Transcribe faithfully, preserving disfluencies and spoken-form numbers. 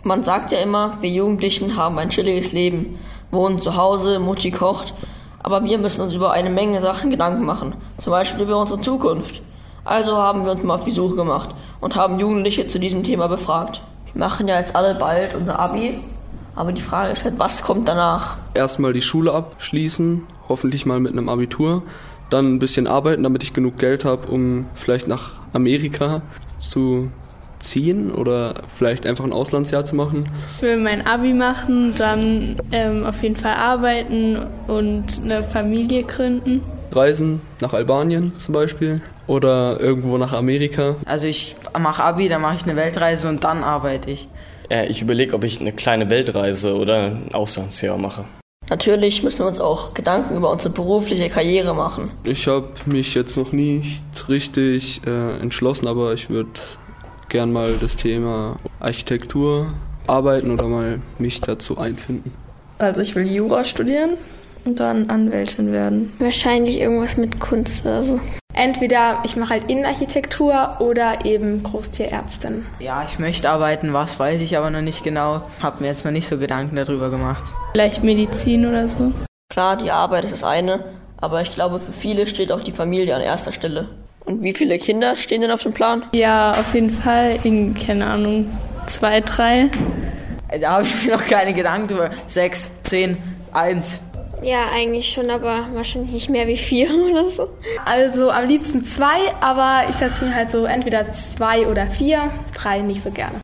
Man sagt ja immer, wir Jugendlichen haben ein chilliges Leben, wohnen zu Hause, Mutti kocht, aber wir müssen uns über eine Menge Sachen Gedanken machen, zum Beispiel über unsere Zukunft. Also haben wir uns mal auf die Suche gemacht und haben Jugendliche zu diesem Thema befragt. Wir machen ja jetzt alle bald unser Abi, aber die Frage ist halt, was kommt danach? Erstmal die Schule abschließen, hoffentlich mal mit einem Abitur, dann ein bisschen arbeiten, damit ich genug Geld habe, um vielleicht nach Amerika zu ziehen oder vielleicht einfach ein Auslandsjahr zu machen. Ich will mein Abi machen, dann ähm, auf jeden Fall arbeiten und eine Familie gründen. Reisen nach Albanien zum Beispiel oder irgendwo nach Amerika. Also ich mache Abi, dann mache ich eine Weltreise und dann arbeite ich. Äh, ich überlege, ob ich eine kleine Weltreise oder ein Auslandsjahr mache. Natürlich müssen wir uns auch Gedanken über unsere berufliche Karriere machen. Ich habe mich jetzt noch nicht richtig äh, entschlossen, aber ich würde gern mal das Thema Architektur arbeiten oder mal mich dazu einfinden. Also ich will Jura studieren und dann Anwältin werden. Wahrscheinlich irgendwas mit Kunst oder so. Entweder ich mache halt Innenarchitektur oder eben Großtierärztin. Ja, ich möchte arbeiten, was weiß ich aber noch nicht genau. Habe mir jetzt noch nicht so Gedanken darüber gemacht. Vielleicht Medizin oder so. Klar, die Arbeit ist das eine, aber ich glaube, für viele steht auch die Familie an erster Stelle. Und wie viele Kinder stehen denn auf dem Plan? Ja, auf jeden Fall in, keine Ahnung, zwei, drei. Da habe ich mir noch keine Gedanken drüber. Sechs, zehn, eins. Ja, eigentlich schon, aber wahrscheinlich nicht mehr wie vier oder so. Also am liebsten zwei, aber ich setze mir halt so entweder zwei oder vier, drei nicht so gerne.